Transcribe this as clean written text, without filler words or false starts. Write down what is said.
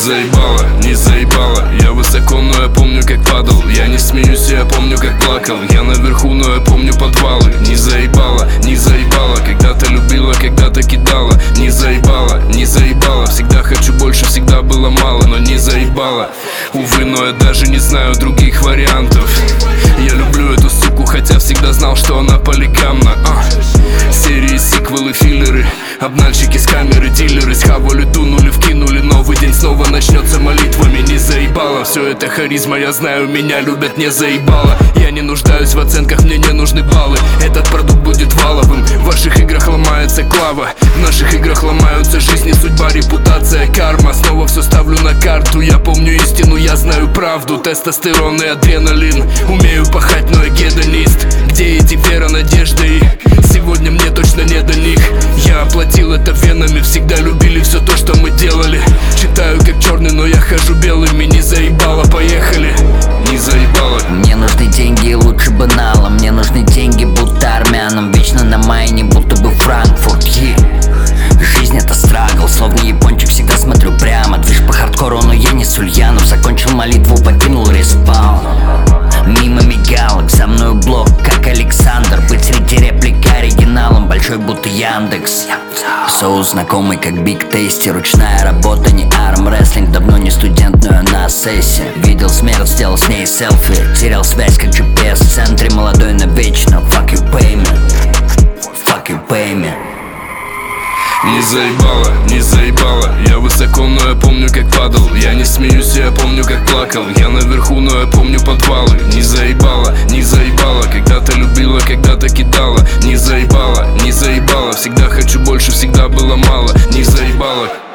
заебало, не заебало. Я высоко, но я помню, как падал. Я не смеюсь, я помню, как плакал. Я наверху, но я помню подвалы. Не заебало, не заебало. Когда-то любила, когда-то кидала. Не заебало, не заебало. Всегда хочу больше, всегда было мало, но не заебало. Увы, но я даже не знаю других вариантов. Я люблю эту суку, хотя всегда знал, что она полигамна. Серии, сиквелы, филлеры, обнальщики с камеры, дилеры схавали, дунули, вкинули. Новый день снова начнется молитвами. Не заебало, все это харизма, я знаю, меня любят, не заебало. Я не нуждаюсь в оценках, мне не нужны баллы. Этот продукт будет валовым. В ваших играх ломается клава, в наших играх ломаются жизни, судьба, репутация, карма. Снова все ставлю на карту. Я помню истину, я знаю правду. Тестостерон и адреналин. Умею пахать, но я гедонист. Где эти вера, надежда и сегодня мне точно не до них. Я оплатил это венами, всегда любили все то, что мы делали. Читаю как черный, но я хожу белыми. Не заебало, поехали. Не заебало. Мне нужны деньги, лучше бы налом. Мне нужны деньги, будто армянам. Вечно на майне, будто бы Франкфурт. Жизнь это страгл, словно япончик, всегда смотрю прямо. Движ по хардкору, но я не Сульянов. Закончил молитву, покинул респаун. Мимо мигалок, за мною блок, как Александр. Быть среди реплик оригиналом, большой будто Яндекс. Соус знакомый, как Биг Тейсти. Ручная работа, не армрестлинг. Давно не студент, но я на сессии. Видел смерть, сделал с ней селфи. Терял связь, как GPS в центре. Молодой навечно, fuck you pay me. Fuck you pay me. Не заебало, не заебало. Я высоко, но я помню, как падал. Я не смеюсь, я помню, как плакал. Я наверху, но я помню подвалы. Не заебало, не заебало. Когда-то любила, когда-то кидала. Не заебало, не заебало. Всегда хочу больше, всегда было мало. Не заебало.